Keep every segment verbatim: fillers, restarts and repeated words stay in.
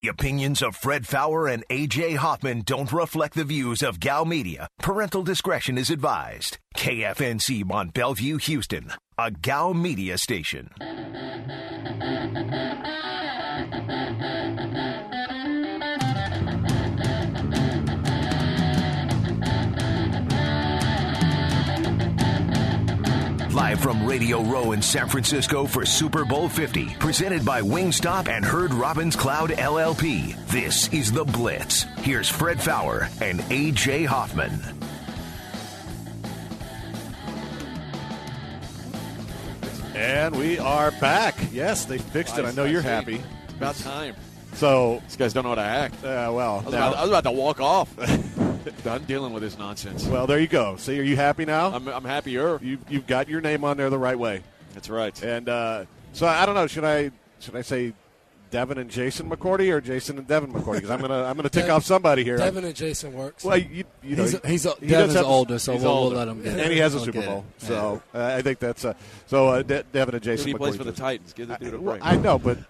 The opinions of Fred Fowler and A J Hoffman don't reflect the views of Gal Media. Parental discretion is advised. K F N C Mont Bellevue, Houston, a Gal Media station. Live from Radio Row in San Francisco for Super Bowl fifty, presented by Wingstop and Herd Robbins Cloud L L P. This is The Blitz. Here's Fred Fowler and A J Hoffman. And we are back. Yes, they fixed it. I know you're happy. It's about time. So these guys don't know how to act. Uh, well, I was, now, about, I was about to walk off. Done dealing with this nonsense. Well, there you go. See, are you happy now? I'm, I'm happier. You, you've got your name on there the right way. That's right. And uh, so I don't know. Should I should I say Devin and Jason McCourty or Jason and Devin McCourty? Because I'm gonna I'm gonna tick off somebody here. Devin and Jason works. Well, you, you know, he's, he's he Devin's have, older, so we'll, older. we'll let him get it. And he has a He'll Super Bowl, it. so uh, I think that's uh, so. Uh, De- Devin and Jason. He McCourty plays for the Titans. Give the dude a break. I know, but.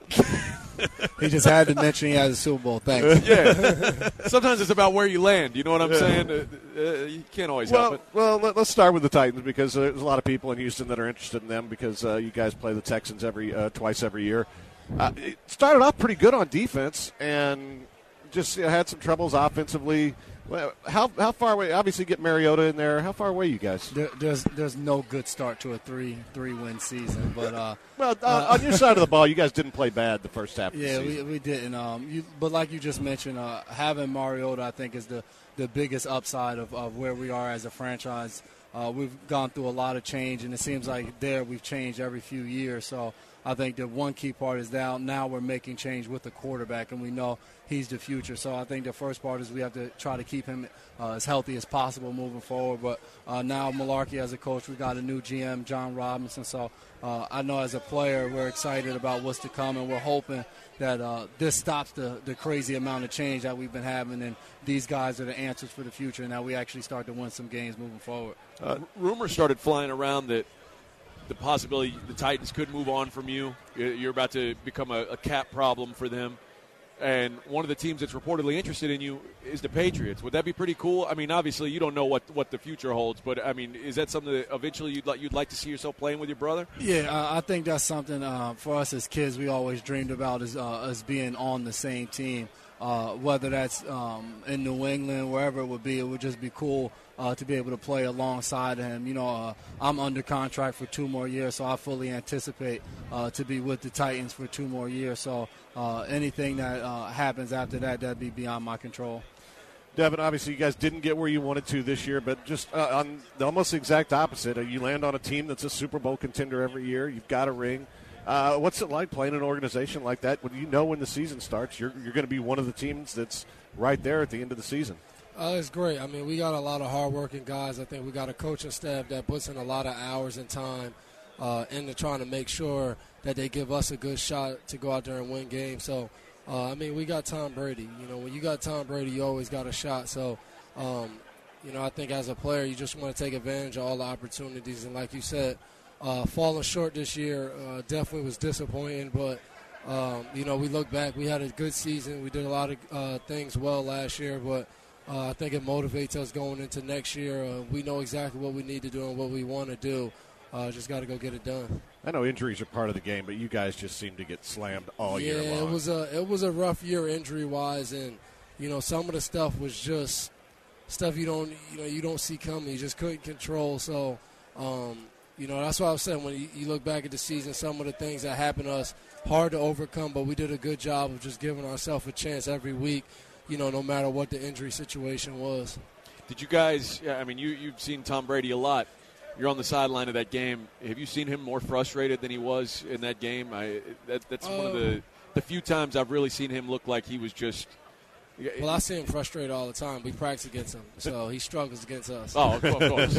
He just had to mention he has a Super Bowl. Thanks. Yeah. Sometimes it's about where you land. You know what I'm yeah. saying? Uh, uh, you can't always well, help it. Well, let, let's start with the Titans because there's a lot of people in Houston that are interested in them because uh, you guys play the Texans every uh, twice every year. Uh, it started off pretty good on defense and just you know, had some troubles offensively. Well, how how far away? Obviously, get Mariota in there. How far away, you guys? There, there's there's no good start to a three three win season, but uh, well, uh, uh, on your side of the ball, you guys didn't play bad the first half. Of yeah, the season. we we didn't. Um, you, but like you just mentioned, uh, having Mariota, I think, is the the biggest upside of, of where we are as a franchise. Uh, we've gone through a lot of change, and it seems like there we've changed every few years. So I think the one key part is now now we're making change with the quarterback, and we know he's the future. So I think the first part is we have to try to keep him uh, as healthy as possible moving forward. But uh, now Malarkey as a coach, we got a new G M, John Robinson. So uh, I know as a player we're excited about what's to come, and we're hoping that uh, this stops the, the crazy amount of change that we've been having, and these guys are the answers for the future, and now we actually start to win some games moving forward. Uh, rumors started flying around that the possibility the Titans could move on from you. You're about to become a, a cap problem for them. And one of the teams that's reportedly interested in you is the Patriots. Would that be pretty cool? I mean, obviously you don't know what, what the future holds, but, I mean, is that something that eventually you'd like, you'd like to see yourself playing with your brother? Yeah, uh, I think that's something uh, for us as kids we always dreamed about is uh, us being on the same team. Uh, whether that's um, in New England, wherever it would be, it would just be cool uh, to be able to play alongside him. You know, uh, I'm under contract for two more years, so I fully anticipate uh, to be with the Titans for two more years. So uh, anything that uh, happens after that, that'd be beyond my control. Devin, obviously you guys didn't get where you wanted to this year, but just uh, on the almost exact opposite. Uh, you land on a team that's a Super Bowl contender every year. You've got a ring. Uh, what's it like playing an organization like that when you know when the season starts you're, you're going to be one of the teams that's right there at the end of the season? Uh, it's great. I mean, we got a lot of hardworking guys. I think we got a coaching staff that puts in a lot of hours and time uh, into trying to make sure that they give us a good shot to go out there and win games. So, uh, I mean, we got Tom Brady. You know, when you got Tom Brady, you always got a shot. So, um, you know, I think as a player, you just want to take advantage of all the opportunities. And like you said, Uh, falling short this year uh, definitely was disappointing, but, um, you know, we look back. We had a good season. We did a lot of uh, things well last year, but uh, I think it motivates us going into next year. Uh, we know exactly what we need to do and what we want to do. Uh, just got to go get it done. I know injuries are part of the game, but you guys just seem to get slammed all yeah, year long. Yeah, it was a, it was a rough year injury-wise, and, you know, some of the stuff was just stuff you don't, you know, you don't see coming. You just couldn't control, so um, – you know, that's why I was saying when you, you look back at the season, some of the things that happened to us, hard to overcome, but we did a good job of just giving ourselves a chance every week, you know, no matter what the injury situation was. Did you guys, I mean, you, you've seen Tom Brady a lot. You're on the sideline of that game. Have you seen him more frustrated than he was in that game? I, that, that's uh, one of the, the few times I've really seen him look like he was just – Well, I see him frustrated all the time. We practice against him, so he struggles against us. Oh, of course.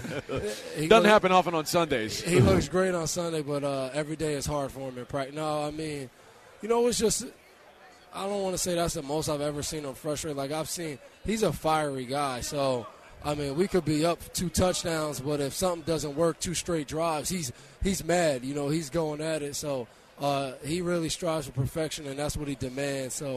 He Doesn't looks, happen often on Sundays. He looks great on Sunday, but uh, every day is hard for him in practice. No, I mean, you know, it's just – I don't want to say that's the most I've ever seen him frustrated. Like, I've seen – he's a fiery guy. So, I mean, we could be up two touchdowns, but if something doesn't work, two straight drives, he's he's mad. You know, he's going at it. So, uh, he really strives for perfection, and that's what he demands. So,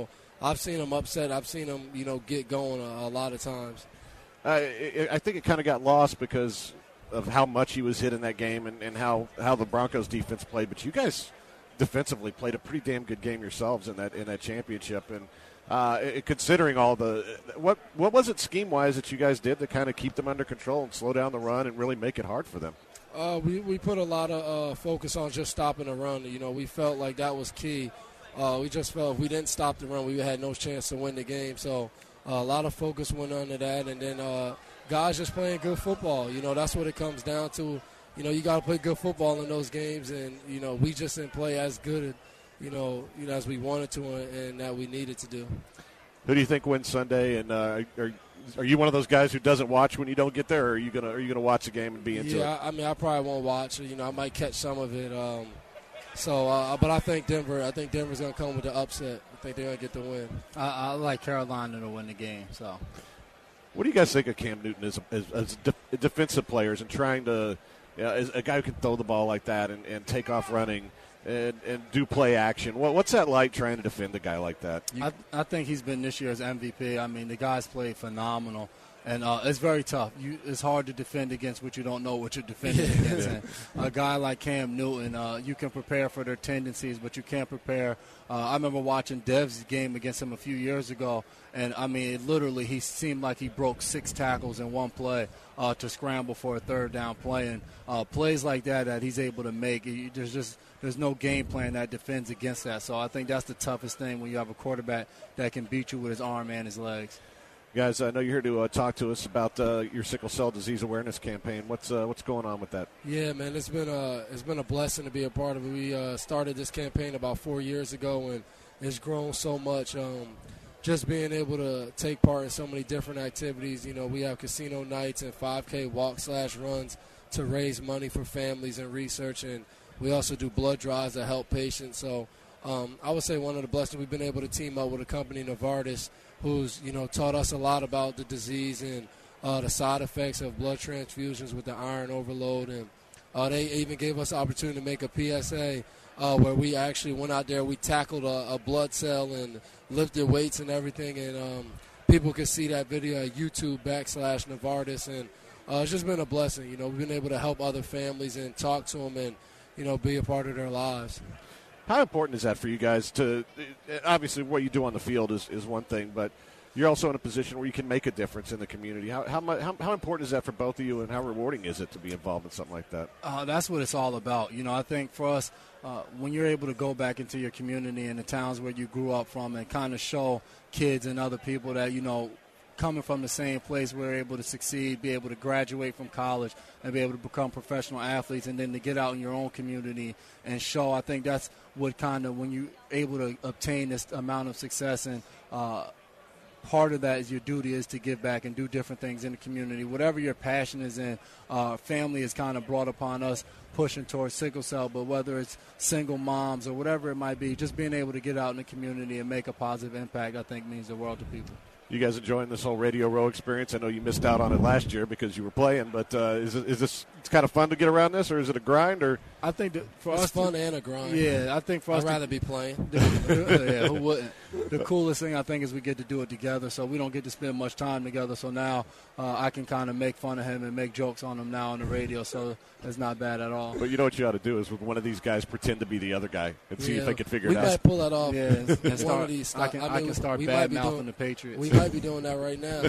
I've seen him upset. I've seen him, you know, get going a, a lot of times. Uh, it, I think it kind of got lost because of how much he was hit in that game and, and how, how the Broncos defense played. But you guys defensively played a pretty damn good game yourselves in that in that championship. And uh, it, considering all the what what was it scheme wise that you guys did to kind of keep them under control and slow down the run and really make it hard for them? Uh, we we put a lot of uh, focus on just stopping the run. You know, we felt like that was key. Uh, we just felt if we didn't stop the run, we had no chance to win the game. So uh, a lot of focus went on to that, and then uh, guys just playing good football. You know, that's what it comes down to. You know, you got to play good football in those games, and you know, we just didn't play as good, you know, you know, as we wanted to, and, and that we needed to do. Who do you think wins Sunday? And uh, are are you one of those guys who doesn't watch when you don't get there, or are you gonna are you gonna watch the game and be into yeah, it? Yeah, I mean, I probably won't watch. You know, I might catch some of it. Um, so, uh, but I think Denver. I think Denver's gonna come with the upset. I think they're gonna get the win. I, I like Carolina to win the game. So, what do you guys think of Cam Newton as as, as de- defensive players and trying to, yeah, as a guy who can throw the ball like that and, and take off running and, and do play action? What, what's that like trying to defend a guy like that? I, I think he's been this year's M V P. I mean, the guy's played phenomenal. And uh, it's very tough. You, it's hard to defend against what you don't know what you're defending against. And a guy like Cam Newton, uh, you can prepare for their tendencies, but you can't prepare. Uh, I remember watching Dev's game against him a few years ago, and, I mean, literally he seemed like he broke six tackles in one play uh, to scramble for a third down play. And uh, plays like that that he's able to make, there's just there's no game plan that defends against that. So I think that's the toughest thing when you have a quarterback that can beat you with his arm and his legs. Guys, I know you're here to uh, talk to us about uh, your sickle cell disease awareness campaign. What's uh, what's going on with that? Yeah, man, it's been a it's been a blessing to be a part of it. We uh, started this campaign about four years ago, and it's grown so much. Um, just being able to take part in so many different activities. You know, we have casino nights and five K walk slash runs to raise money for families and research, and we also do blood drives that help patients. So um, I would say one of the blessings we've been able to team up with a company, Novartis, who's, you know, taught us a lot about the disease and uh, the side effects of blood transfusions with the iron overload. And uh, they even gave us the opportunity to make a P S A uh, where we actually went out there, we tackled a, a blood cell and lifted weights and everything. And um, people can see that video at YouTube backslash Novartis. And uh, it's just been a blessing. You know, we've been able to help other families and talk to them and, you know, be a part of their lives. How important is that for you guys to – obviously what you do on the field is, is one thing, but you're also in a position where you can make a difference in the community. How how, how how important is that for both of you, and how rewarding is it to be involved in something like that? Uh, that's what it's all about. You know, I think for us, uh, when you're able to go back into your community and the towns where you grew up from and kind of show kids and other people that, you know, coming from the same place, we're able to succeed, be able to graduate from college, and be able to become professional athletes, and then to get out in your own community and show. I think that's what kind of, when you're able to obtain this amount of success, and uh, part of that is your duty is to give back and do different things in the community. Whatever your passion is in, uh, family is kind of brought upon us pushing towards sickle cell, but whether it's single moms or whatever it might be, just being able to get out in the community and make a positive impact, I think means the world to people. You guys enjoying this whole Radio Row experience? I know you missed out on it last year because you were playing, but uh, is, it, is this it's kind of fun to get around this, or is it a grind? Or I think that for it's us, fun to, and a grind. Yeah, I think for I'd us, rather to, be playing. yeah, who wouldn't? The coolest thing I think is we get to do it together, so we don't get to spend much time together. So now uh, I can kind of make fun of him and make jokes on him now on the radio. So it's not bad at all. But you know what you ought to do is with one of these guys pretend to be the other guy and see yeah. if they can figure we it out. might pull that off. Yeah, and, and start, one of these. I can I, I, mean, can start we bad might be mouthing doing, the Patriots. We might be doing that right now.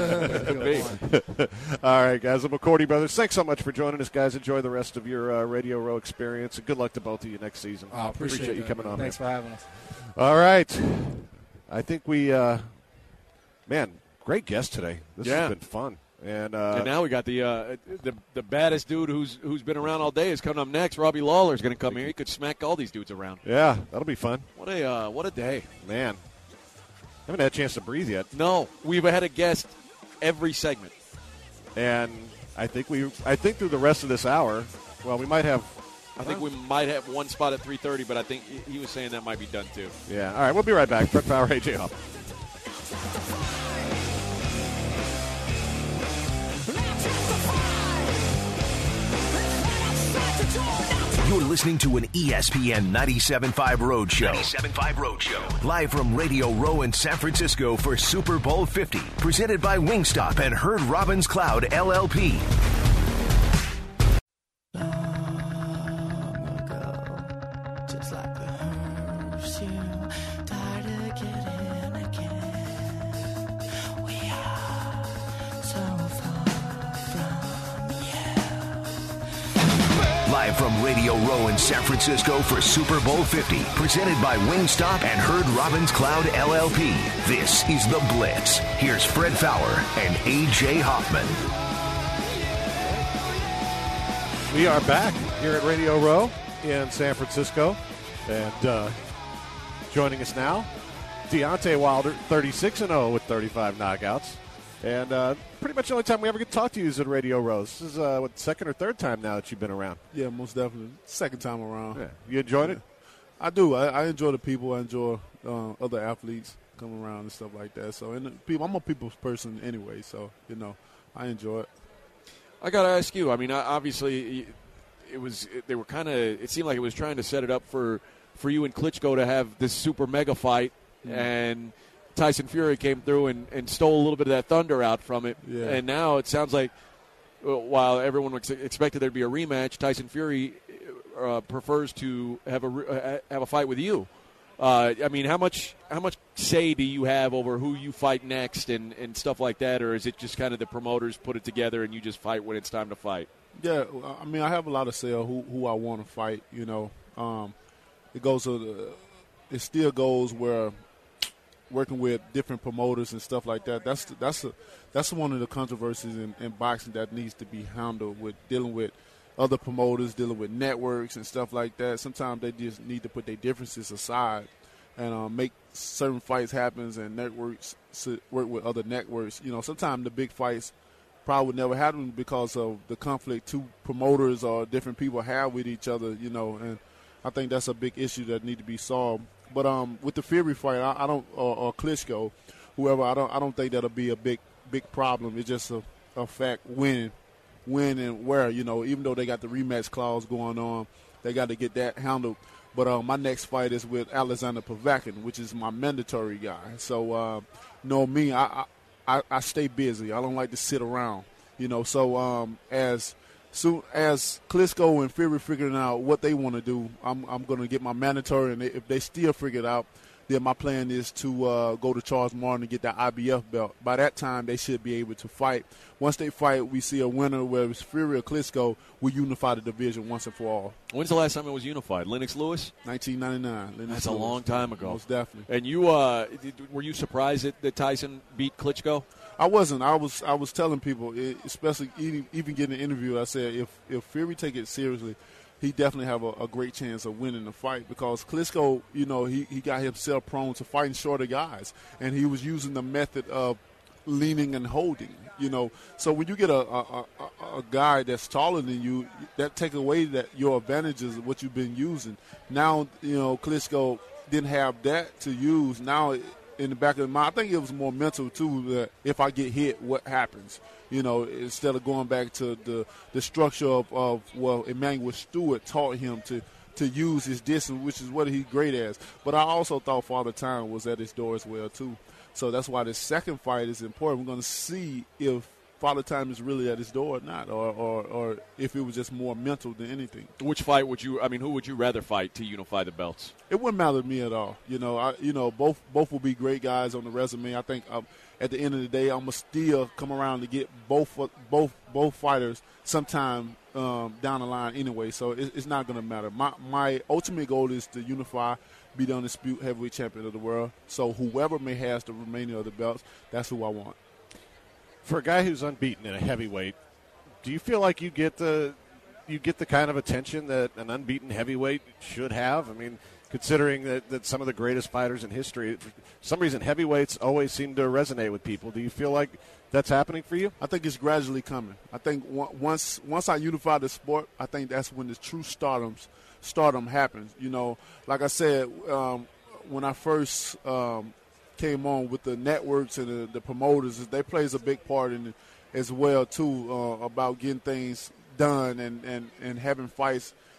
yeah, All right, guys. The McCourty brothers, thanks so much for joining us, guys. Enjoy the rest of your uh, Radio Row experience, and good luck to both of you next season. I appreciate, appreciate you that, coming man. on. Thanks man. for having us. All right. I think we, uh, man, great guest today. This Yeah. has been fun. And, uh, and now we got the, uh, the the baddest dude who's who's been around all day is coming up next. Robbie Lawler is going to come here. He could smack all these dudes around. Yeah, that'll be fun. What a uh, what a day, man! Haven't had a chance to breathe yet. No, we've had a guest every segment, and I think we I think through the rest of this hour, well, we might have. I think we might have one spot at three thirty, but I think he was saying that might be done too. Yeah. All right, we'll be right back. Fred Power, A J Hop. Now testify. Let's head outside the door. Now You're listening to an E S P N ninety-seven point five Road Show. ninety-seven point five Road Show. Live from Radio Row in San Francisco for Super Bowl fifty. Presented by Wingstop and Herd Robbins Cloud L L P. Live from Radio Row in San Francisco for Super Bowl fifty, presented by Wingstop and Herd Robbins Cloud L L P. This is The Blitz. Here's Fred Fowler and A J Hoffman. We are back here at Radio Row in San Francisco. And uh, joining us now, Deontay Wilder, thirty-six and oh with thirty-five knockouts. And uh, pretty much the only time we ever get to talk to you is at Radio Row. This is uh, what, second or third time now that you've been around. Yeah, most definitely. Second time around. Yeah. You enjoyed yeah. it? I do. I, I enjoy the people. I enjoy uh, other athletes coming around and stuff like that. So, and the people, I'm a people's person anyway, so, you know, I enjoy it. I got to ask you, I mean, obviously it was they were kind of, it seemed like it was trying to set it up for, for you and Klitschko to have this super mega fight, mm-hmm. and Tyson Fury came through and, and stole a little bit of that thunder out from it. Yeah. And now it sounds like while everyone ex- expected there to be a rematch, Tyson Fury uh, prefers to have a uh, have a fight with you. Uh, I mean, how much how much say do you have over who you fight next and, and stuff like that, or is it just kind of the promoters put it together and you just fight when it's time to fight? Yeah, I mean, I have a lot of say on who, who I want to fight. You know, um, it goes to the, it still goes where. Working with different promoters and stuff like that, that's that's a, that's one of the controversies in, in boxing that needs to be handled with dealing with other promoters, dealing with networks and stuff like that. Sometimes they just need to put their differences aside and uh, make certain fights happen, and networks work with other networks. You know, sometimes the big fights probably would never happen because of the conflict two promoters or different people have with each other, you know, and I think that's a big issue that need to be solved. But um, with the Fury fight, I, I don't, or, or Klitschko, whoever, I don't, I don't think that'll be a big, big problem. It's just a, a fact when, when and where. You know, even though they got the rematch clause going on, they got to get that handled. But uh, my next fight is with Alexander Povetkin, which is my mandatory guy. So, uh, you know me, I, I, I stay busy. I don't like to sit around. You know, so um, as soon as Klitschko and Fury figuring out what they want to do, I'm, I'm going to get my mandatory, and if they still figure it out, then my plan is to uh, go to Charles Martin and get that I B F belt. By that time, they should be able to fight. Once they fight, we see a winner, whether it's Fury or Klitschko, we unify the division once and for all. When's the last time it was unified? Lennox Lewis? nineteen ninety-nine. Lennox That's Lewis. A long time ago. Most definitely. And you, uh, were you surprised that, that Tyson beat Klitschko? I wasn't. I was I was telling people, especially even getting an interview, I said if, if Fury take it seriously, he definitely have a, a great chance of winning the fight because Klitschko, you know, he, he got himself prone to fighting shorter guys, and he was using the method of leaning and holding, you know. So when you get a, a, a, a guy that's taller than you, that take away that your advantages of what you've been using. Now, you know, Klitschko didn't have that to use. Now, in the back of the mind, I think it was more mental, too, that if I get hit, what happens? You know, instead of going back to the, the structure of, of, well, Emmanuel Stewart taught him to, to use his distance, which is what he's great at. But I also thought Father Time was at his door as well, too. So that's why this second fight is important. We're going to see if Father Time is really at his door or not, or, or, or if it was just more mental than anything. Which fight would you, I mean, who would you rather fight to unify the belts? It wouldn't matter to me at all. You know, I, you know, both both will be great guys on the resume. I think um, at the end of the day, I'm gonna still come around to get both both both fighters sometime um, down the line anyway. So it, it's not gonna matter. My my ultimate goal is to unify, be the undisputed heavyweight champion of the world. So whoever may has the remaining of the belts, that's who I want. For a guy who's unbeaten in a heavyweight, do you feel like you get the you get the kind of attention that an unbeaten heavyweight should have? I mean, considering that, that some of the greatest fighters in history, for some reason heavyweights always seem to resonate with people. Do you feel like that's happening for you? I think it's gradually coming. I think once once I unify the sport, I think that's when the true stardoms, stardom happens. You know, like I said, um, when I first um, – came on with the networks and the, the promoters, they plays a big part in it as well too, uh, about getting things done and, and, and having fights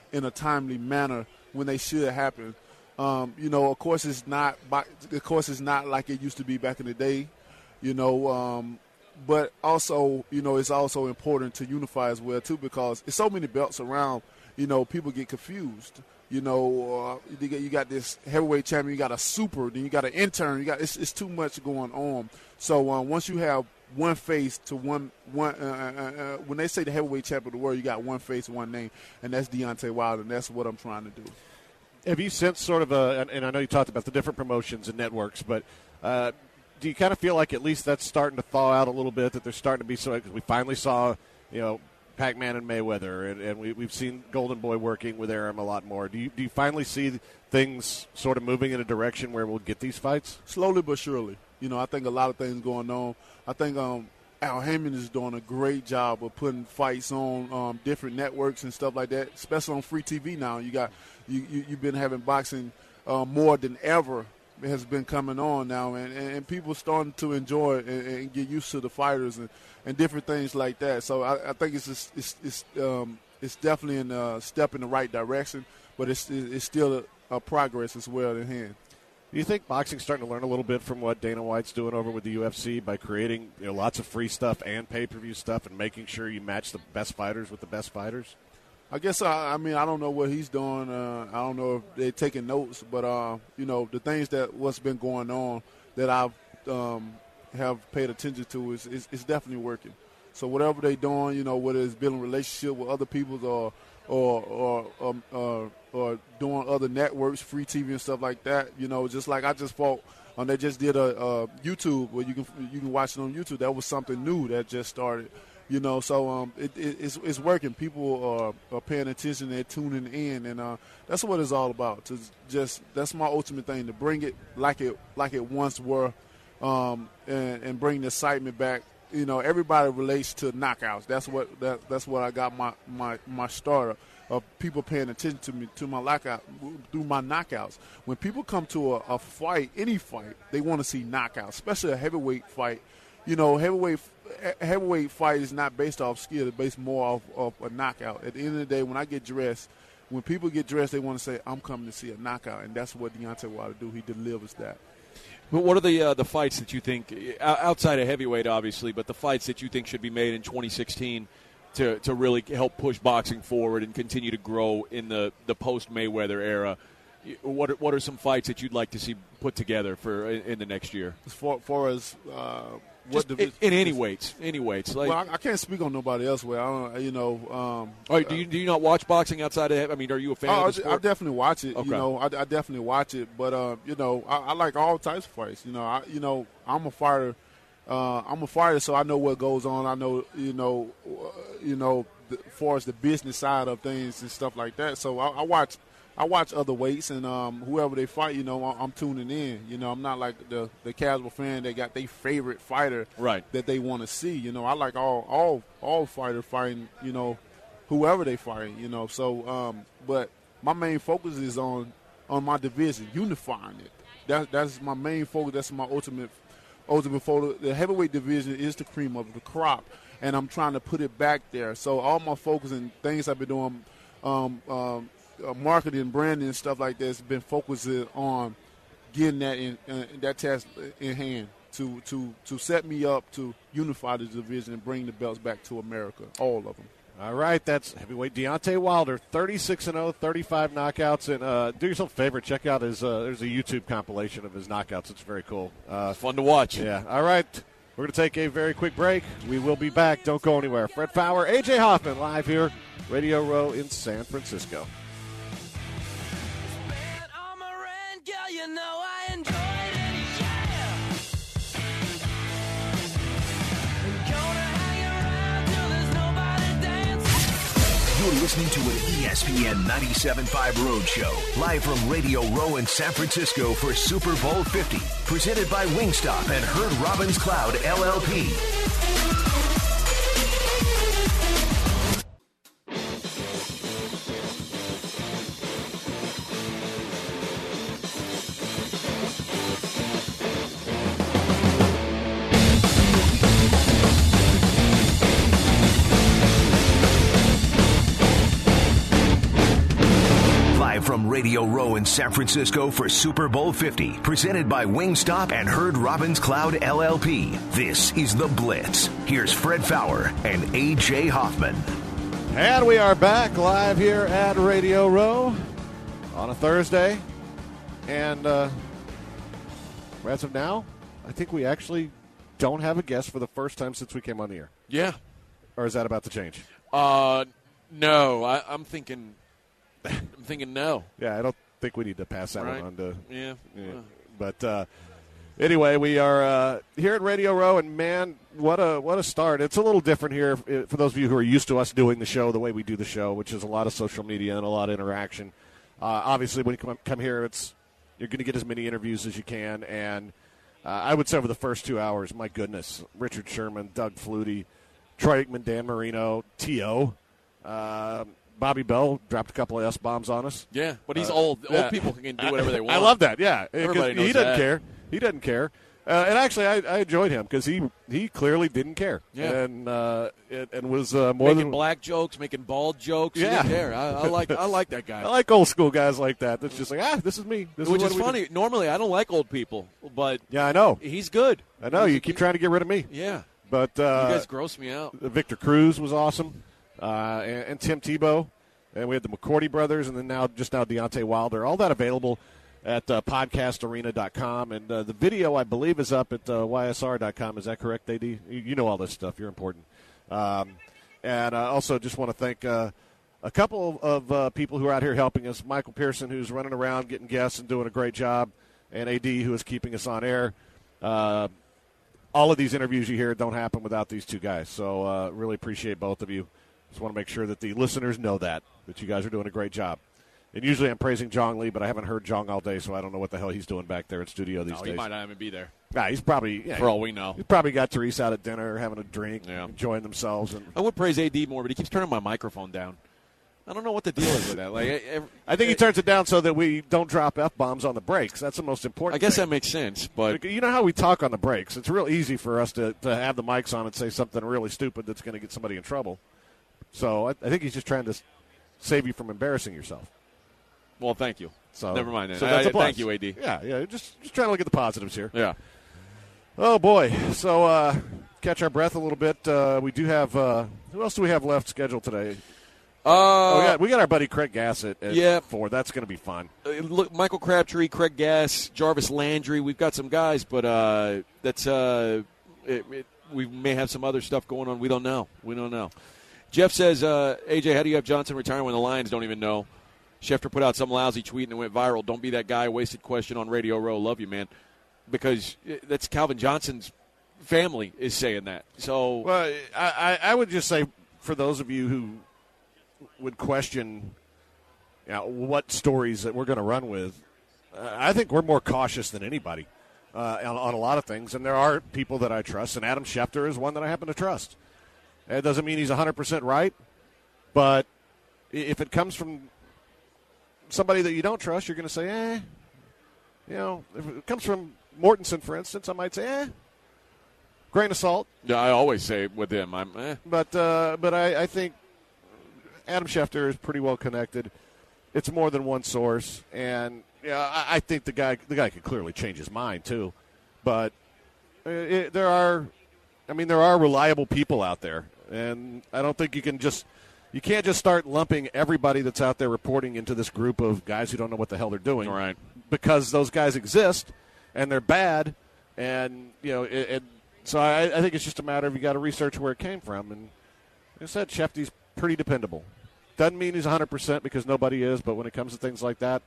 in a timely manner when they should happen. Um, you know, of course, it's not. Of course, it's not like it used to be back in the day. You know, um, but also, you know, it's also important to unify as well too, because it's so many belts around. You know, people get confused. You know, uh, you, get, you got this heavyweight champion, you got a super, then you got an intern. You got it's, it's too much going on. So uh, once you have one face to one one, uh, uh, uh, when they say the heavyweight champion of the world, you got one face, one name, and that's Deontay Wilder, and that's what I'm trying to do. Have you sensed sort of a, and I know you talked about the different promotions and networks, but uh, do you kind of feel like at least that's starting to thaw out a little bit, that there's starting to be so, because we finally saw, you know, Pac-Man and Mayweather, and, and we, we've seen Golden Boy working with Arum a lot more. Do you, do you finally see things sort of moving in a direction where we'll get these fights? Slowly but surely. You know, I think a lot of things going on. I think um, Al Heyman is doing a great job of putting fights on um, different networks and stuff like that, especially on free T V now. You got you, you you've been having boxing uh, more than ever. It has been coming on now, and, and, and people starting to enjoy it and, and get used to the fighters and, and different things like that. So I, I think it's just, it's it's um, it's definitely a step in the right direction, but it's it's still a, a progress as well in hand. Do you think boxing's starting to learn a little bit from what Dana White's doing over with the U F C by creating, you know, lots of free stuff and pay-per-view stuff and making sure you match the best fighters with the best fighters? I guess, I, I mean, I don't know what he's doing. Uh, I don't know if they're taking notes, but, uh, you know, the things that what's been going on that I've um, have paid attention to is, is, is definitely working. So whatever they're doing, you know, whether it's building relationship with other people or or or, um, uh, or doing other networks, free T V and stuff like that, you know, just like I just fought, um, they just did a, a YouTube where you can you can watch it on YouTube. That was something new that just started. You know, so um, it, it, it's, it's working. People are, are paying attention. They're tuning in, and uh, that's what it's all about. To just that's my ultimate thing, to bring it like it like it once were, um, and, and bring the excitement back. You know, everybody relates to knockouts. That's what that, that's what I got my my my starter of people paying attention to me to my knockout through my knockouts. When people come to a, a fight, any fight, they want to see knockouts, especially a heavyweight fight. You know, heavyweight heavyweight fight is not based off skill. It's based more off, off a knockout. At the end of the day, when I get dressed, when people get dressed, they want to say, I'm coming to see a knockout, and that's what Deontay Wilder do. He delivers that. But what are the uh, the fights that you think, outside of heavyweight obviously, but the fights that you think should be made in twenty sixteen to, to really help push boxing forward and continue to grow in the, the post-Mayweather era? What are, what are some fights that you'd like to see put together for in, in the next year? As far, far as uh, what division? In, in any weights, any weights. Like, well, I, I can't speak on nobody else. Where I don't, you know. Um, all right, do you do you not watch boxing outside of? I mean, are you a fan oh, of the sport? I definitely watch it. Okay. You know, I, I definitely watch it. But uh, you know, I, I like all types of fights. You know, I you know, I'm a fighter. Uh, I'm a fighter, so I know what goes on. I know, you know, uh, you know, the, as far as the business side of things and stuff like that. So I, I watch. I watch other weights, and um, whoever they fight, you know, I'm tuning in. You know, I'm not like the, the casual fan that got their favorite fighter right. that they want to see. You know, I like all all all fighters fighting, you know, whoever they fight, you know. So, um, but my main focus is on on my division, unifying it. That, that's my main focus. That's my ultimate ultimate focus. The heavyweight division is the cream of the crop, and I'm trying to put it back there. So all my focus and things I've been doing, um, um, Uh, marketing, branding, and stuff like that has been focused on getting that in uh, that task in hand to to to set me up to unify the division and bring the belts back to America, all of them. All right, that's heavyweight Deontay Wilder, thirty-six and oh, thirty-five knockouts, and uh, do yourself a favor, check out his. Uh, there's a YouTube compilation of his knockouts. It's very cool. Uh, it's fun to watch. Yeah. All right, we're going to take a very quick break. We will be back. Don't go anywhere. Fred Faour, A J Hoffman, live here, Radio Row in San Francisco. You know I enjoyed it, yeah. I'm gonna hang around till there's nobody dancing. You're listening to an E S P N ninety-seven point five Roadshow, live from Radio Row in San Francisco for Super Bowl fifty, presented by Wingstop and Herd Robbins Cloud L L P. San Francisco for Super Bowl fifty, presented by Wingstop and Herd Robbins Cloud L L P. This is The Blitz. Here's Fred Fowler and A J Hoffman. And we are back live here at Radio Row on a Thursday. And uh, as of now, I think we actually don't have a guest for the first time since we came on the air. Yeah. Or is that about to change? Uh, no. I, I'm thinking. I'm thinking no. Yeah, I don't think we need to pass that Right. one on to. Yeah. yeah. Uh. But uh, anyway, we are uh, here at Radio Row, and man, what a what a start! It's a little different here for those of you who are used to us doing the show the way we do the show, which is a lot of social media and a lot of interaction. Uh, obviously, when you come, come here, it's you're going to get as many interviews as you can, and uh, I would say over the first two hours, my goodness, Richard Sherman, Doug Flutie, Troy Aikman, Dan Marino, T O Uh, Bobby Bell dropped a couple of S-bombs on us. Yeah, but he's Uh, old. yeah. Old people can do whatever they want. I love that, yeah. 'Cause Everybody knows he doesn't that. care. He doesn't care. Uh, and actually, I, I enjoyed him because he, he clearly didn't care. Yeah. And uh, it, and was uh, more Making than black jokes, making bald jokes. Yeah. He didn't care. I, I like. I like that guy. I like old school guys like that. That's just like, ah, this is me. This Which is, is what we funny. do. Normally, I don't like old people, but Yeah, I know. he's good. I know. You keep trying to get rid of me. Yeah, But uh, you guys gross me out. Victor Cruz was awesome, uh, and, and Tim Tebow, and we had the McCourty brothers, and then now just now Deontay Wilder. All that available at uh, podcast arena dot com, and uh, the video I believe is up at uh, Y S R dot com. Is that correct, A D? You, you know all this stuff. You're important. Um, and uh, also just want to thank uh, a couple of uh, people who are out here helping us. Michael Pearson, who's running around getting guests and doing a great job, and A D, who is keeping us on air. Uh, all of these interviews you hear don't happen without these two guys. So uh, really appreciate both of you. Just want to make sure that the listeners know that, that you guys are doing a great job. And usually I'm praising Jong Lee, but I haven't heard Jong all day, so I don't know what the hell he's doing back there in studio these No, days. he might not even be there. Nah, he's probably yeah, For all we know. He's probably got Therese out at dinner, having a drink, Yeah. enjoying themselves. And I would praise A D more, but he keeps turning my microphone down. I don't know what the deal is with that. Like, I, every, I think he turns it down so that we don't drop F bombs on the breaks. That's the most important. I guess thing. that makes sense, but You know how we talk on the breaks. It's real easy for us to, to have the mics on and say something really stupid that's going to get somebody in trouble. So I, I think he's just trying to s- save you from embarrassing yourself. well, thank you. So Never mind that. So that's I- a plus. thank you, A D. Yeah, yeah. Just just trying to look at the positives here. Yeah. Oh boy. So uh, catch our breath a little bit. Uh, we do have. Uh, who else do we have left scheduled today? Uh, oh yeah, we got our buddy Craig Gassett at yeah. four. That's going to be fun. Uh, look, Michael Crabtree, Craig Gass, Jarvis Landry. We've got some guys, but uh, that's uh, it, it, we may have some other stuff going on. We don't know. We don't know. Jeff says, uh, A J, how do you have Johnson retire when the Lions don't even know? Schefter put out some lousy tweet and it went viral. Don't be that guy. Wasted question on Radio Row. Love you, man. Because that's Calvin Johnson's family is saying that. So Well, I, I I would just say for those of you who would question, you know, what stories that we're going to run with, uh, I think we're more cautious than anybody uh, on, on a lot of things. And there are people that I trust, and Adam Schefter is one that I happen to trust. It doesn't mean he's one hundred percent right, but i- if it comes from somebody that you don't trust, you're going to say, eh. You know, if it comes from Mortensen, for instance, I might say, eh. Grain of salt. yeah, I always say with him, I'm eh. But uh, but I, I think Adam Schefter is pretty well connected. It's more than one source, and yeah, I, I think the guy the guy could clearly change his mind too. But uh, it, there are, I mean, there are reliable people out there, and I don't think you can just you can't just start lumping everybody that's out there reporting into this group of guys who don't know what the hell they're doing. All right. Because those guys exist, and they're bad, and you know it. it So I, I think it's just a matter of you got to research where it came from. And like I said, Shefty's pretty dependable. Doesn't mean he's one hundred percent because nobody is, but when it comes to things like that,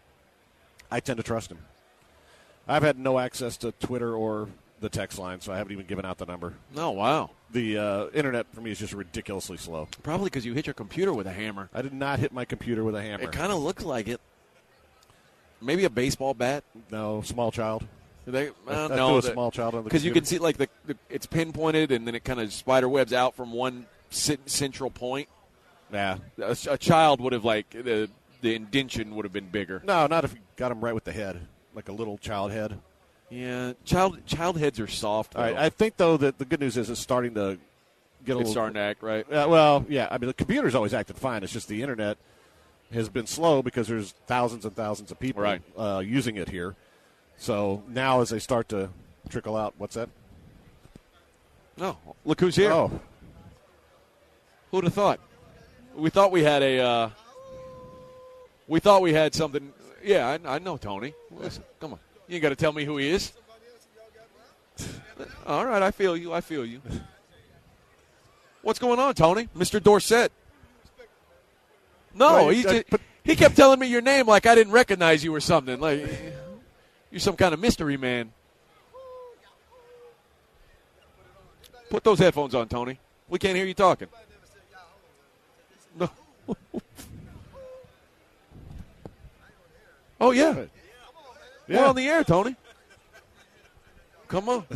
I tend to trust him. I've had no access to Twitter or the text line, so I haven't even given out the number. Oh, wow. The uh, internet for me is just ridiculously slow. Probably because you hit your computer with a hammer. I did not hit my computer with a hammer. It kind of looks like it. Maybe a baseball bat. No, small child. They, I, uh, I no, threw a the- small child on the Because you computer. can see, like, the, the it's pinpointed, and then it kind of spider webs out from one cent- central point. Yeah. A, a child would have, like, the the indention would have been bigger. No, not if you got him right with the head, like a little child head. Yeah, child child heads are soft. All right, though. I think, though, that the good news is it's starting to get a it's little. starting to act right. Uh, well, yeah. I mean, the computer's always acted fine. It's just the internet has been slow because there's thousands and thousands of people Right. uh, using it here. So now as they start to trickle out, what's that? No, look who's here. Oh, Who'd have thought? We thought we had a. Uh, we thought we had something. Yeah, I, I know Tony. Listen, come on, you ain't got to tell me who he is. All right, I feel you. I feel you. What's going on, Tony? Mister Dorsett. No, Well, he uh, just, but- he kept telling me your name like I didn't recognize you or something. Like you're some kind of mystery man. Put those headphones on, Tony. We can't hear you talking. No. Oh yeah. yeah. We're on the air, Tony. Come on.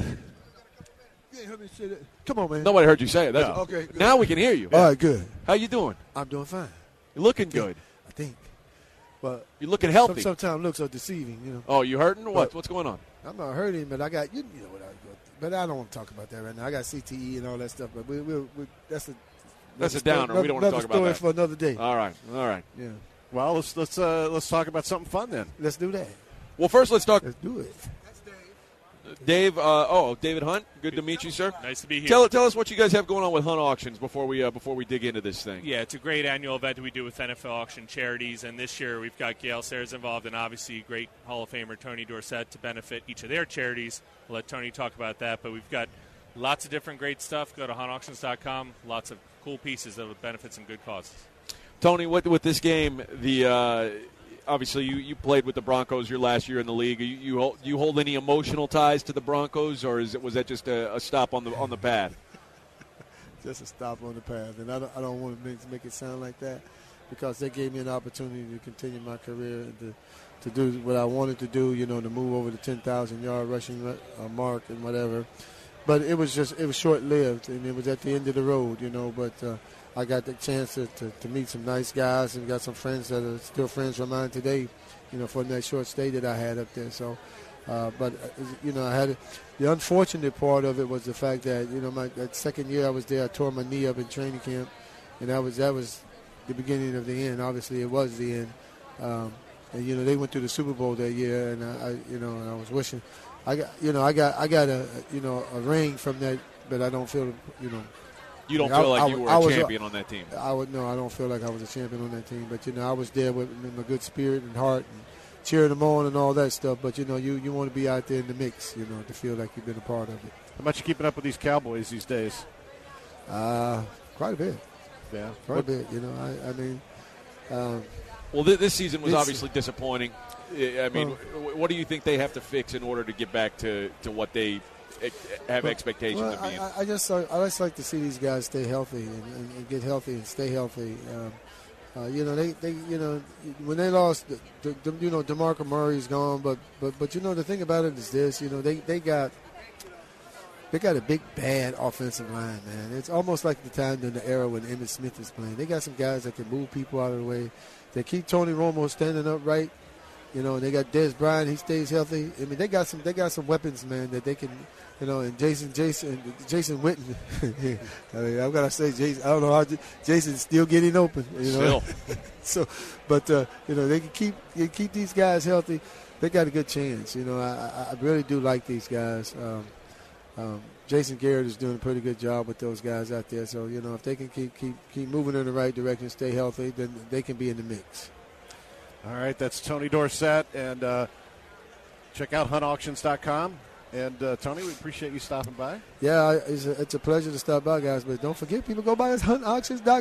You ain't heard me say that. Come on, man. Nobody heard you say it. That's No. it. Okay, good. Now we can hear you. All right, good. How you doing? I'm doing fine. You're looking good. I think. But You're looking some, healthy. sometimes looks are deceiving, you know. Oh, you hurting? What? But- What's going on? I'm not hurting, but I got you, you know what I go through. But I don't want to talk about that right now. I got C T E and all that stuff, but we, we, we that's a That's a another downer. story- We don't wanna another talk about story that. for another day. All right. All right. Yeah, Well, let's let's uh, let's talk about something fun then. let's do that. Well, first let's talk. Let's do it. Dave. Uh, oh, David Hunt. Good to meet you, sir. Nice to be here. Tell tell us what you guys have going on with Hunt Auctions before we uh, before we dig into this thing. Yeah, it's a great annual event that we do with N F L auction charities, and this year we've got Gale Sayers involved, and obviously great Hall of Famer Tony Dorsett to benefit each of their charities. We'll let Tony talk about that, but we've got lots of different great stuff. Go to hunt auctions dot com. Lots of cool pieces that will benefit some good causes. Tony, with with this game, the uh, obviously you, you played with the Broncos your last year in the league. You, you hold, do you hold any emotional ties to the Broncos, or is it was that just a, a stop on the on the pad? Just a stop on the path, and I don't, I don't want to make, make it sound like that because they gave me an opportunity to continue my career and to, to do what I wanted to do, you know, to move over the ten thousand yard rushing uh, mark and whatever. But it was just, it was short-lived, and it was at the end of the road, you know, but uh, I got the chance to, to, to meet some nice guys and got some friends that are still friends of mine today, you know, for that short stay that I had up there. So, uh, but, uh, you know, I had the unfortunate part of it was the fact that, you know, my that second year I was there, I tore my knee up in training camp, and that was that was the beginning of the end. Obviously, it was the end. Um, and, you know, they went to the Super Bowl that year, and I, I you know, and I was wishing. I got, you know, I got, I got a, you know, a ring from that, but I don't feel, you know. You don't I- feel like I- you were I a was a- champion on that team. I would no, I don't feel like I was a champion on that team, but you know, I was there with in a good spirit and heart and cheering them on and all that stuff. But you know, you, you want to be out there in the mix, you know, to feel like you've been a part of it. How much you keeping up with these Cowboys these days? Uh, quite a bit, Yeah. quite What- a bit. You know, I, I mean, um, Well, th- this season was This- obviously disappointing. I I mean, Well- wh- what do you think they have to fix in order to get back to, to what they ex- have Well, expectations well, of being? I, I just I just like to see these guys stay healthy and, and, and get healthy and stay healthy. Um, uh, you know, they, they you know when they lost, the, the, the, you know, DeMarco Murray's gone, but but but you know the thing about it is this, you know, they, they got they got a big bad offensive line, man. It's almost like the time in the era when Emmitt Smith was playing. They got some guys that can move people out of the way. They keep Tony Romo standing upright. You know, and they got Des Bryant. He stays healthy. I mean, they got some. They got some weapons, man, that they can. You know, and Jason, Jason, Jason Witten. I mean, I've got to say, Jason. I don't know how J- Jason's still getting open. You know, Still. so, but uh, you know, they can keep they keep these guys healthy. They got a good chance. You know, I, I, I really do like these guys. Um, um, Jason Garrett is doing a pretty good job with those guys out there. So, you know, if they can keep keep keep moving in the right direction, stay healthy, then they can be in the mix. All right, that's Tony Dorsett, and uh, check out hunt auctions dot com. And, uh, Tony, we appreciate you stopping by. Yeah, I- it's a, it's a pleasure to stop by, guys. But don't forget, people, go by us hunt auctions dot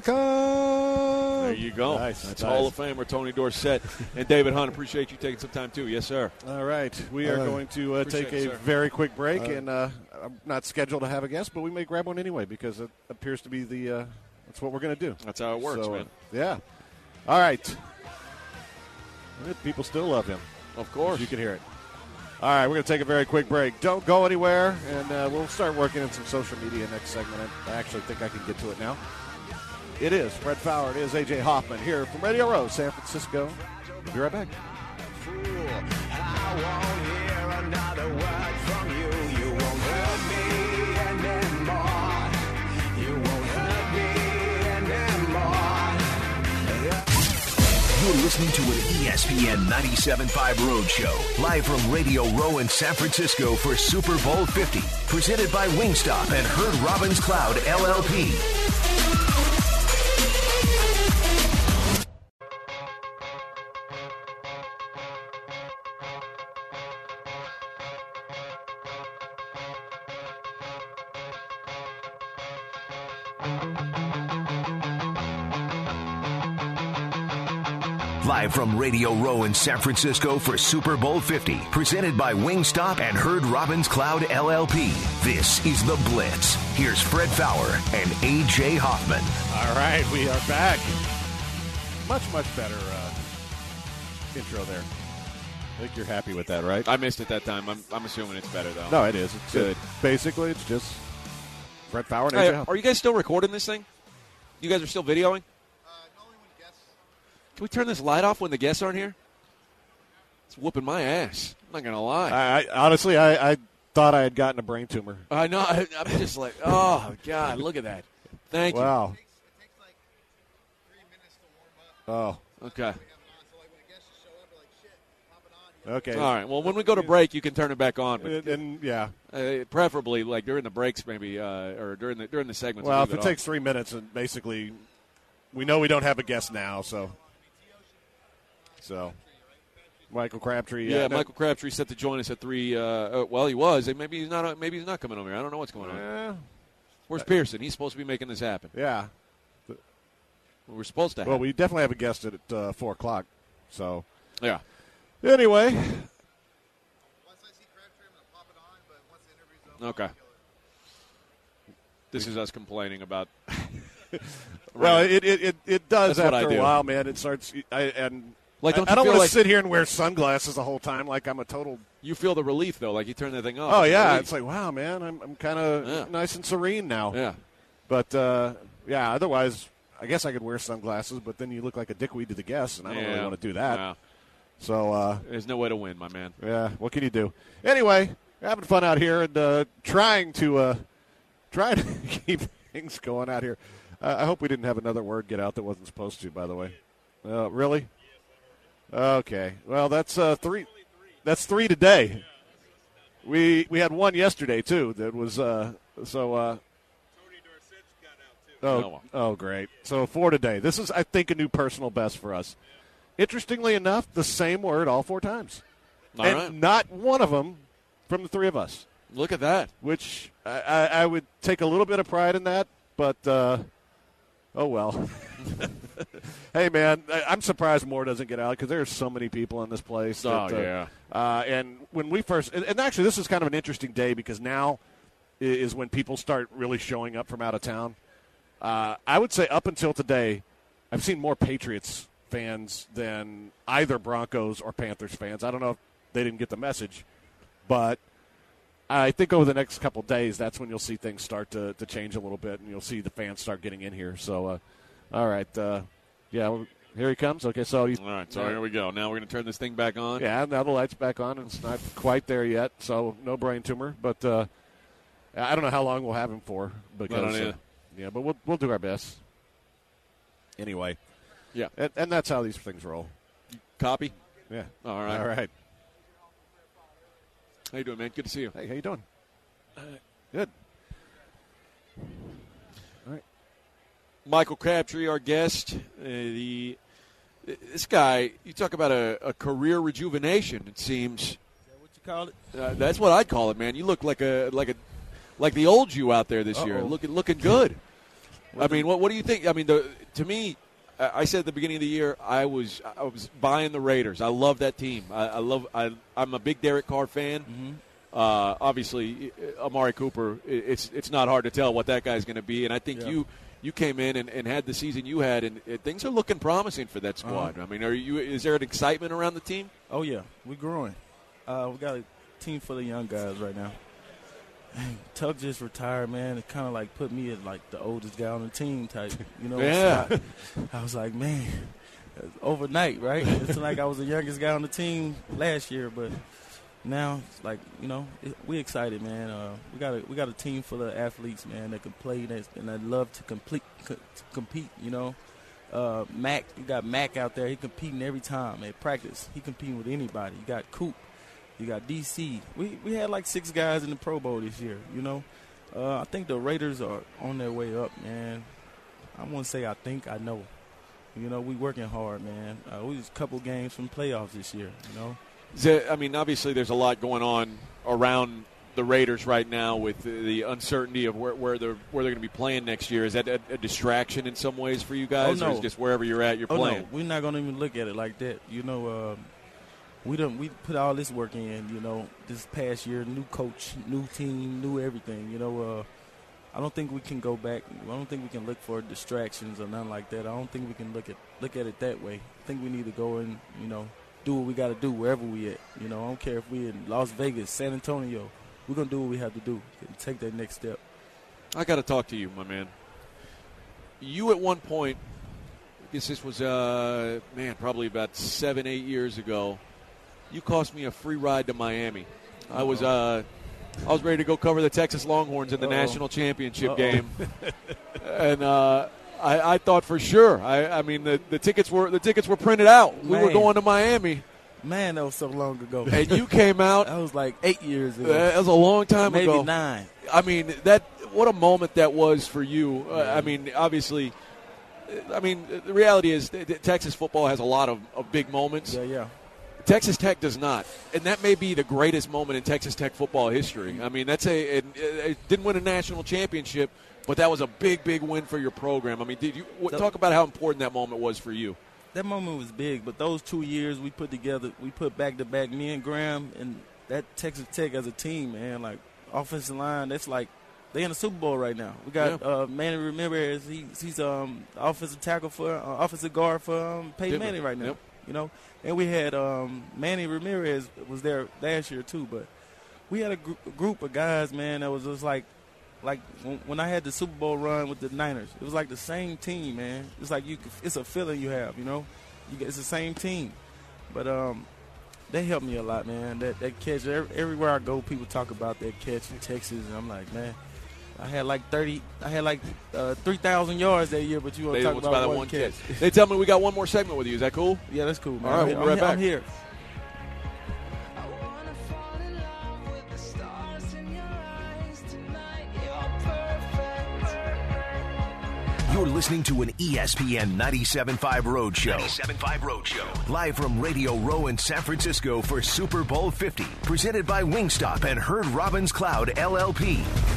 com. There you go. Nice, That's nice. Hall of Famer Tony Dorsett and David Hunt. Appreciate you taking some time too. Yes, sir. All right, we are All right. going to uh, Appreciate take it, a sir. very quick break, All right. and uh, I'm not scheduled to have a guest, but we may grab one anyway because it appears to be the uh, that's what we're going to do. That's how it works, So, uh, man. yeah. All right. People still love him. Of course. You can hear it. All right, we're going to take a very quick break. Don't go anywhere, and uh, we'll start working in some social media next segment. I actually think I can get to it now. It is Fred Fowler. It is A J Hoffman here from Radio Row, San Francisco. We'll be right back. I won't hear another word from you. You won't hurt me anymore. You won't hurt me anymore. You're listening to an E S P N ninety-seven point five Roadshow, live from Radio Row in San Francisco for Super Bowl fifty, presented by Wingstop and Herd Robbins Cloud L L P. Live from Radio Row in San Francisco for Super Bowl fifty, presented by Wingstop and Herd Robbins Cloud L L P. This is The Blitz. Here's Fred Fowler and A J Hoffman. All right, we are back. Much, much better uh, intro there. I think you're happy with that, right? I missed it that time. I'm, I'm assuming it's better, though. No, it is. It's good. It, basically, it's just Fred Fowler and A Hey, J Hoffman. are you guys still recording this thing? You guys are still videoing? Can we turn this light off when the guests aren't here? It's whooping my ass. I'm not going to lie. I, I honestly, I, I thought I had gotten a brain tumor. I know. I, I'm just like, oh, God, look at that. Thank you. Wow. Oh. Okay. Okay. All right. Well, when we go to break, you can turn it back on. But, And, and yeah. uh, preferably, like during the breaks, maybe, uh, or during the during the segments. Well, leave if it off. takes three minutes, and basically, we know we don't have a guest now, so. So, Michael Crabtree. Yeah, uh, no- Michael Crabtree set to join us at three. Uh, uh, well, he was. Maybe he's not. Maybe he's not coming over here. I don't know what's going on. Eh, Where's Pearson? He's supposed to be making this happen. yeah. We're supposed to have. Well, we definitely have a guest at uh, four o'clock. So, yeah. anyway. Okay. This is us complaining about. Well, it it, it, it does That's what I after a do. while, man. It starts. I, and Like, don't I, you I don't feel want to like- sit here and wear sunglasses the whole time like I'm a total. You feel the relief though, like you turn that thing off. Oh, It's yeah. relief. It's like, wow, man, I'm, I'm kind of Yeah. nice and serene now. Yeah. But, uh, yeah, otherwise, I guess I could wear sunglasses, but then you look like a dickweed to the guests, and I don't Yeah. really want to do that. Yeah. So, uh, There's no way to win, my man. yeah, what can you do? Anyway, we're having fun out here and uh, trying to uh, trying to keep things going out here. Uh, I hope we didn't have another word get out that wasn't supposed to, by the way. Uh, really? Okay. Well, that's uh, three. That's three today. We we had one yesterday too. That was uh, so. Uh, oh, oh, great. So four today. This is, I think, a new personal best for us. Interestingly enough, the same word all four times, All and right. not one of them from the three of us. Look at that. Which I, I, I would take a little bit of pride in that, but uh, oh well. Hey, man, I, I'm surprised more doesn't get out because there's so many people in this place. Oh, that, uh, yeah. Uh, and when we first, and, and actually, this is kind of an interesting day because now i- is when people start really showing up from out of town. Uh, I would say up until today, I've seen more Patriots fans than either Broncos or Panthers fans. I don't know if they didn't get the message, but I think over the next couple of days, that's when you'll see things start to, to change a little bit, and you'll see the fans start getting in here. So, uh, all right, uh, yeah, well, here he comes. Okay, so you, All right, so here we go. Now we're going to turn this thing back on. yeah, now the light's back on, and it's not quite there yet, so no brain tumor. But uh, I don't know how long we'll have him for. Because, I don't uh, either. yeah, but we'll we'll do our best. Anyway, Yeah. and, and that's how these things roll. Copy. Yeah. All right. All right. How you doing, man? Good to see you. Hey, how you doing? Good. All right. Michael Crabtree, our guest. Uh, the this guy, you talk about a, a career rejuvenation. It seems. What you call it? Uh, that's what I'd call it, man. You look like a like a like the old you out there this year, Uh-oh. looking looking good. I mean, what what do you think? I mean, the, to me, I I said at the beginning of the year, I was I was buying the Raiders. I love that team. I, I love. I, I'm a big Derek Carr fan. Mm-hmm. Uh, obviously, Amari Cooper. it- It's it's not hard to tell what that guy's going to be, and I think Yeah. you. You came in and, and had the season you had, and uh, things are looking promising for that squad. Uh-huh. I mean, are you? Is there an excitement around the team? Oh yeah, we're growing. Uh, we got a team full of young guys right now. Man, Tuck just retired, man. It kind of like put me at like the oldest guy on the team type. You know? Yeah. So I, I was like, man, overnight, right? It's like I was the youngest guy on the team last year, but now it's like, you know, it, we excited, man. Uh, we got a we got a team full of athletes, man, that can play that, and that love to complete co- to compete. You know, Uh, Mac, you got Mac out there. He competing every time at practice. He competing with anybody. You got Coop. You got D C. We we had like six guys in the Pro Bowl this year, you know. Uh, I think the Raiders are on their way up, man. I want to say I think I know. You know, we working hard, man. Uh, we was a couple games from playoffs this year, you know. There, I mean, obviously there's a lot going on around the Raiders right now with the, the uncertainty of where, where they're where they're going to be playing next year. Is that a, a distraction in some ways for you guys, oh, no. or is it just wherever you're at, you're oh, playing? No. We're not going to even look at it like that. You know, uh, we don't we put all this work in. You know, this past year, new coach, new team, new everything. You know, uh, I don't think we can go back. I don't think we can look for distractions or nothing like that. I don't think we can look at look at it that way. I think we need to go and, you know, do what we got to do wherever we at. You know, I don't care if we in Las Vegas, San Antonio. We're going to do what we have to do and take that next step. I got to talk to you, my man. You at one point, I guess this was, uh, man, probably about seven, eight years ago, you cost me a free ride to Miami. Uh-oh. I was uh, I was ready to go cover the Texas Longhorns in the Uh-oh. national championship Uh-oh. game. and uh, I, I thought for sure. I, I mean, the, the tickets were the tickets were printed out. Man. We were going to Miami. Man, that was so long ago. And you came out. That was like eight years ago. That was a long time Maybe ago. Maybe nine. I mean, that what a moment that was for you. Uh, I mean, obviously, I mean, the reality is that Texas football has a lot of, of big moments. Yeah, yeah. Texas Tech does not, and that may be the greatest moment in Texas Tech football history. I mean, that's a it, it didn't win a national championship, but that was a big, big win for your program. I mean, did you what, talk about how important that moment was for you? That moment was big, but those two years we put together, we put back to back, me and Graham, and that Texas Tech as a team, man, like offensive line, that's like they in the Super Bowl right now. We got yeah. uh, Manny Ramirez, he, he's um offensive tackle for uh, offensive guard for um, Peyton Manning right now. Yep. You know, and we had um, Manny Ramirez was there last year too, but we had a, gr- a group of guys, man, that was just like, like when, when I had the Super Bowl run with the Niners, it was like the same team, man. It's like you, it's a feeling you have, you know. You get, it's the same team, but um, they helped me a lot, man. That that catch, every, everywhere I go, people talk about that catch in Texas, and I'm like, man. I had like thirty. I had like uh, three thousand yards that year, but you want to talk about, about one, one catch. catch. They tell me we got one more segment with you. Is that cool? Yeah, that's cool, man. All right, we'll be right I'm, back. I'm here. You're listening to an E S P N ninety-seven point five Roadshow. ninety-seven point five Roadshow. Live from Radio Row in San Francisco for Super Bowl fifty. Presented by Wingstop and Herd Robbins Cloud L L P.